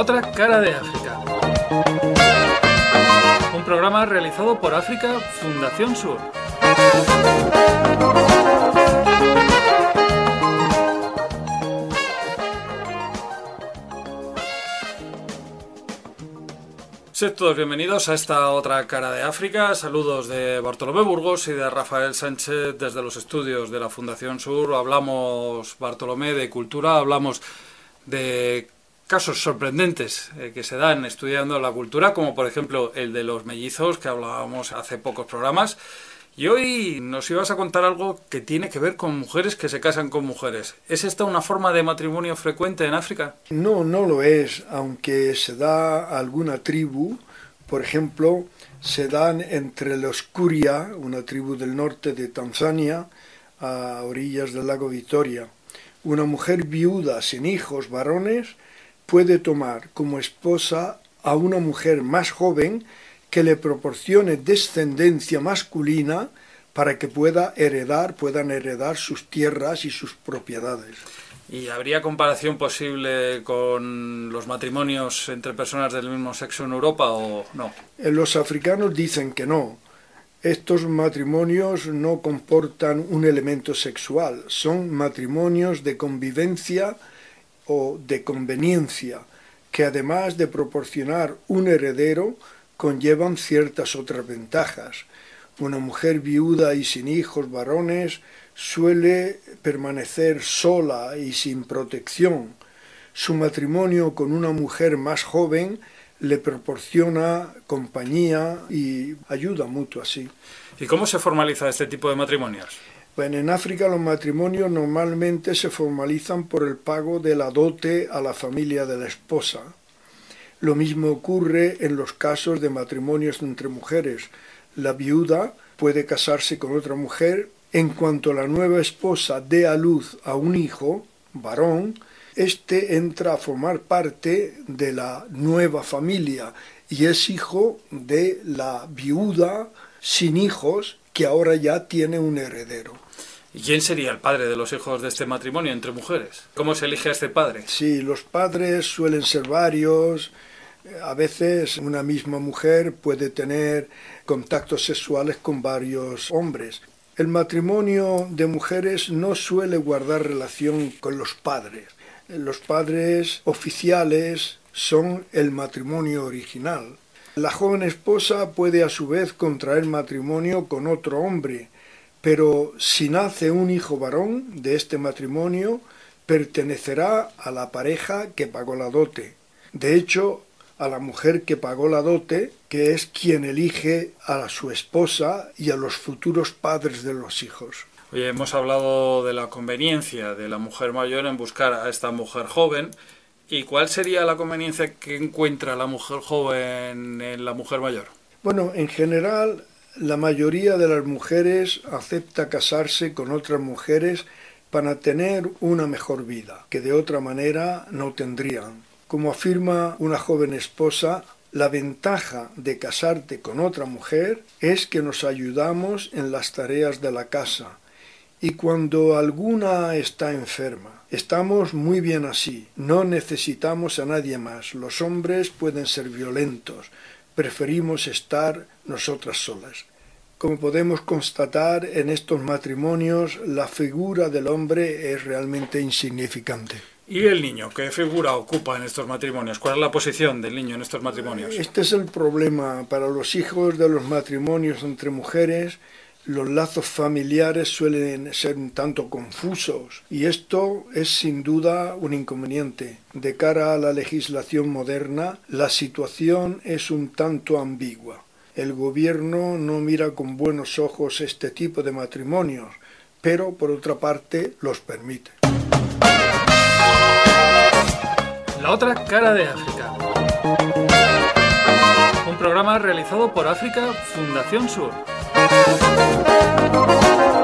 otra cara de África. Un programa realizado por África Fundación Sur. Sed todos bienvenidos a esta otra cara de África. Saludos de Bartolomé Burgos y de Rafael Sánchez desde los estudios de la Fundación Sur. Hablamos, Bartolomé, de cultura, hablamos de casos sorprendentes que se dan estudiando la cultura, como por ejemplo el de los mellizos, que hablábamos hace pocos programas. Y hoy nos ibas a contar algo que tiene que ver con mujeres que se casan con mujeres. ¿Es esta una forma de matrimonio frecuente en África? No, no lo es, aunque se da a alguna tribu. Por ejemplo, se dan entre los Kuria, una tribu del norte de Tanzania, a orillas del lago Victoria. Una mujer viuda sin hijos varones puede tomar como esposa a una mujer más joven que le proporcione descendencia masculina para que puedan heredar sus tierras y sus propiedades. ¿Y habría comparación posible con los matrimonios entre personas del mismo sexo en Europa o no? Los africanos dicen que no. Estos matrimonios no comportan un elemento sexual, son matrimonios de convivencia o de conveniencia, que además de proporcionar un heredero, conllevan ciertas otras ventajas. Una mujer viuda y sin hijos varones suele permanecer sola y sin protección. Su matrimonio con una mujer más joven le proporciona compañía y ayuda mutua, sí. ¿Y cómo se formaliza este tipo de matrimonios? Bueno, en África los matrimonios normalmente se formalizan por el pago de la dote a la familia de la esposa. Lo mismo ocurre en los casos de matrimonios entre mujeres. La viuda puede casarse con otra mujer. En cuanto la nueva esposa dé a luz a un hijo, varón, éste entra a formar parte de la nueva familia y es hijo de la viuda sin hijos que ahora ya tiene un heredero. ¿Y quién sería el padre de los hijos de este matrimonio entre mujeres? ¿Cómo se elige a este padre? Sí, los padres suelen ser varios. A veces una misma mujer puede tener contactos sexuales con varios hombres. El matrimonio de mujeres no suele guardar relación con los padres. Los padres oficiales son el matrimonio original. La joven esposa puede a su vez contraer matrimonio con otro hombre, pero si nace un hijo varón de este matrimonio, pertenecerá a la pareja que pagó la dote. De hecho, a la mujer que pagó la dote, que es quien elige a su esposa y a los futuros padres de los hijos. Oye, hemos hablado de la conveniencia de la mujer mayor en buscar a esta mujer joven. ¿Y cuál sería la conveniencia que encuentra la mujer joven en la mujer mayor? Bueno, en general, la mayoría de las mujeres acepta casarse con otras mujeres para tener una mejor vida, que de otra manera no tendrían. Como afirma una joven esposa, la ventaja de casarte con otra mujer es que nos ayudamos en las tareas de la casa. Y cuando alguna está enferma, estamos muy bien así, no necesitamos a nadie más. Los hombres pueden ser violentos, preferimos estar nosotras solas. Como podemos constatar en estos matrimonios, la figura del hombre es realmente insignificante. ¿Y el niño? ¿Qué figura ocupa en estos matrimonios? ¿Cuál es la posición del niño en estos matrimonios? Este es el problema. Para los hijos de los matrimonios entre mujeres, los lazos familiares suelen ser un tanto confusos y esto es sin duda un inconveniente. De cara a la legislación moderna, la situación es un tanto ambigua. El gobierno no mira con buenos ojos este tipo de matrimonios, pero por otra parte los permite. La otra cara de África. Un programa realizado por África Fundación Sur.